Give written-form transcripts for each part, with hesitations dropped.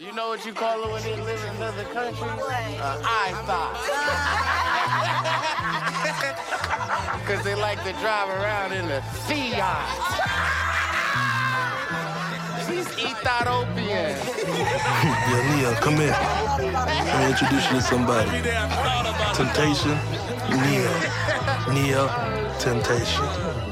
You know what you call it when they live in another country? I-thought. Because they like to drive around in a Fiat. She's Ethiopian. Yeah, Nia, come here. Let me introduce you to somebody. Temptation, Nia, Temptation.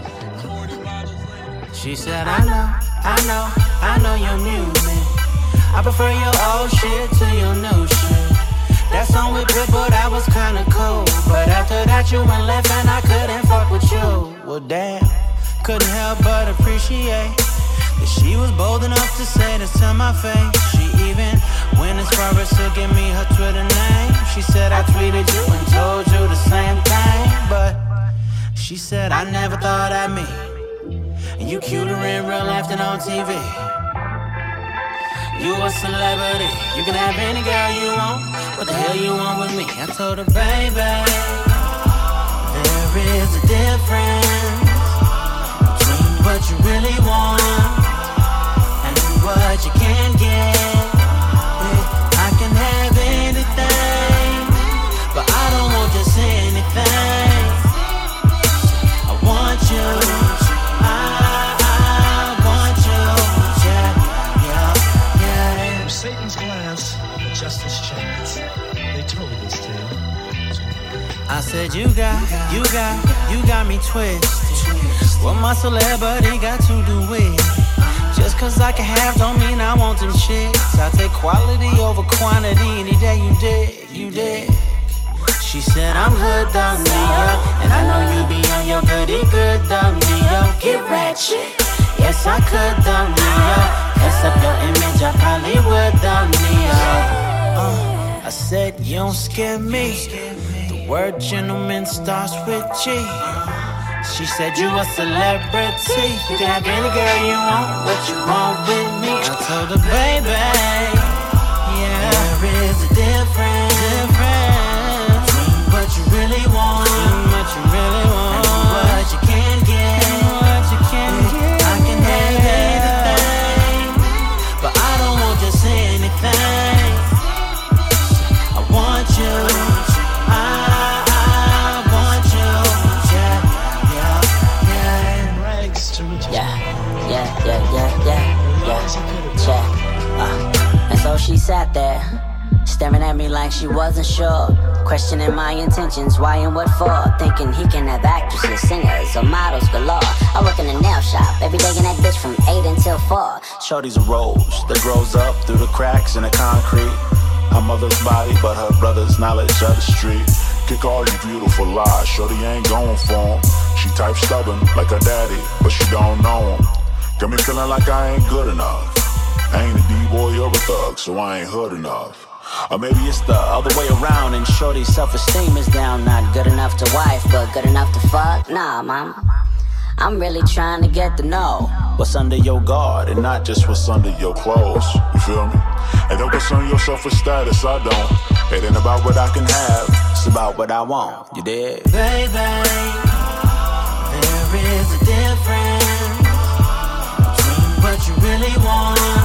She said, I know your music. I prefer your old shit to your new shit. That song with Pitbull, that was kinda cool. But after that you went left and I couldn't fuck with you. Well damn, couldn't help but appreciate that she was bold enough to say this to my face. She even went as far as to give me her Twitter name. She said I tweeted you and told you the same thing. But she said I never thought I'd meet and you cuter in real life than on TV. You a celebrity, you can have any girl you want. What the hell you want with me? I told her, baby, there is a difference between what you really want and what you can get. I can have anything, but I don't want just anything. I want you. Satan's glass, Justice Chance. They told this tale. I said you got me twisted. What my celebrity got to do with it? Just cause I can have don't mean I want them shits. I take quality over quantity any day you did. She said I'm hood dog Neo, and I know you be on your goody good dog Neo. Get ratchet, yes I could dog Neo. Mess up your image, I probably would dog Neo. I said you don't scare me. The word gentleman starts with G. She said you a celebrity. You can have any girl you want. What you want with me? I told her, baby, yeah, there is a difference between what you really want and what you really want, and what you can get, and what you can get. I can have anything, but I don't want just anything. I want you. And so she sat there, staring at me like she wasn't sure, questioning my intentions, why and what for, thinking he can have actresses, singers, or models galore. I work in a nail shop, every day in that bitch from 8 until 4. Shorty's a rose that grows up through the cracks in the concrete. Her mother's body, but her brother's knowledge of the street. Kick all you beautiful lies, shorty ain't going for him. She type stubborn like her daddy, but she don't know him. Got me feeling like I ain't good enough. I ain't a D-boy or a thug, so I ain't hood enough. Or maybe it's the other way around and shorty's self-esteem is down. Not good enough to wife, but good enough to fuck. Nah, mama, I'm really trying to get to know what's under your guard and not just what's under your clothes. You feel me? And don't concern yourself with status, I don't. It ain't about what I can have, it's about what I want. You dig? Baby, there is a difference between what you really want